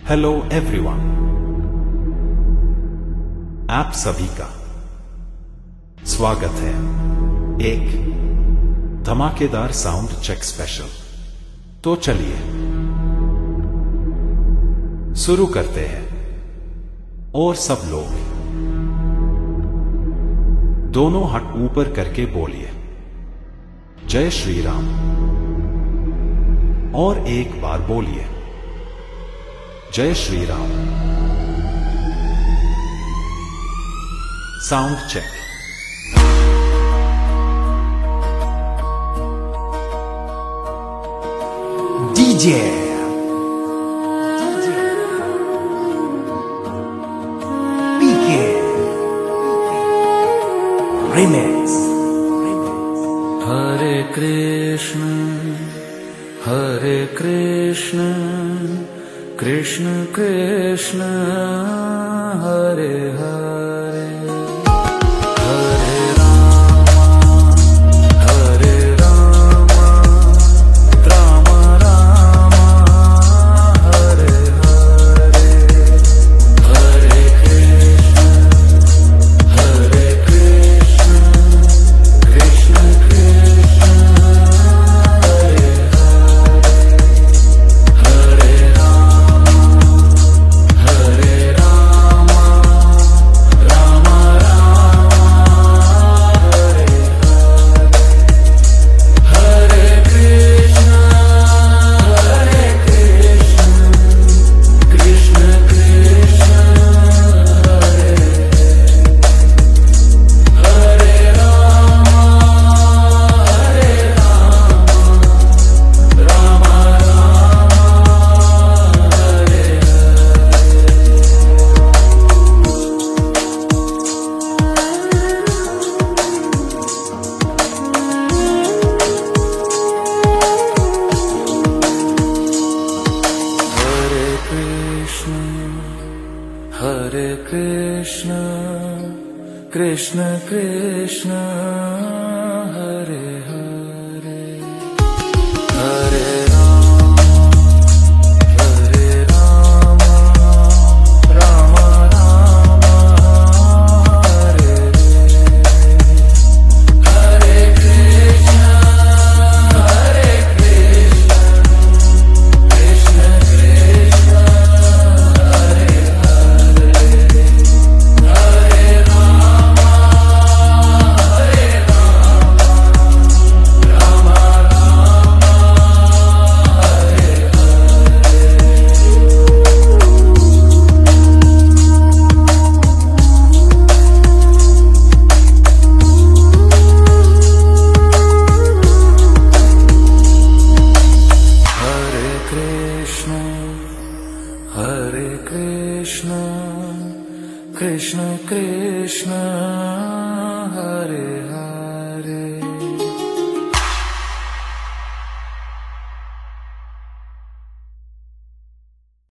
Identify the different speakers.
Speaker 1: Hello everyone, आप सभी का स्वागत है एक धमाकेदार साउंड चेक स्पेशल। तो चलिए शुरू करते हैं। और सब लोग दोनों हाथ ऊपर करके बोलिए जय श्री राम। और एक बार बोलिए जय Shri Ram. Sound check.
Speaker 2: DJ PK remix.
Speaker 3: Hare Krishna Krishna Krishna Hare Hare, Hare Ram Ram Ram Hare Hare, Hare Krishna Krishna Krishna Hare Hare, Hare Ram Ram Hare Hare, Krishna Krishna Krishna Hare Hare Ram Ram Hare Hare Krishna Krishna Krishna Hare Hare, Hare Ram Ram Ram Hare Hare, Krishna Krishna Krishna Hare Hare Ram Ram Hare Hare Krishna Krishna Krishna